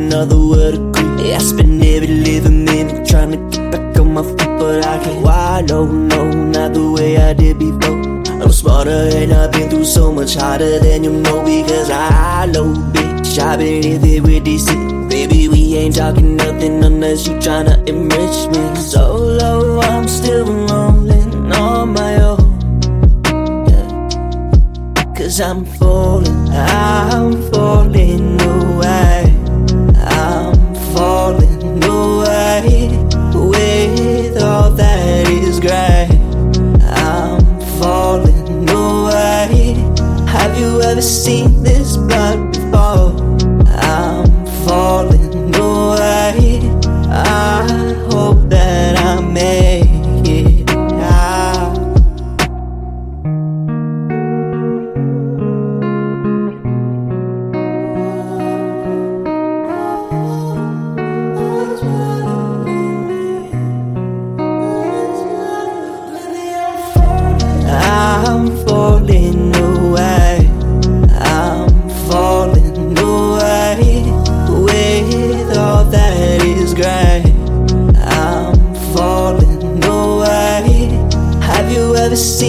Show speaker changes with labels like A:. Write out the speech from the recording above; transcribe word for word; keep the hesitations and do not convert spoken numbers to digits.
A: another would agree. I spend every living minute trying to get back on my feet, but I can't. Why? No, no, not the way I did before. I'm smarter and I've been through so much harder than you know. Because I know, bitch, I've been living with this shit. Baby, we ain't talking nothing unless you tryna enrich me. So low, I'm still rolling on my own. Cause I'm falling, I'm falling away. I'm falling away with all that is great. I'm falling away. Have you ever seen this blood before? I'm falling away. I hope that I make it out. I'm falling away. I'm falling away with all that is great. I'm falling away. Have you ever seen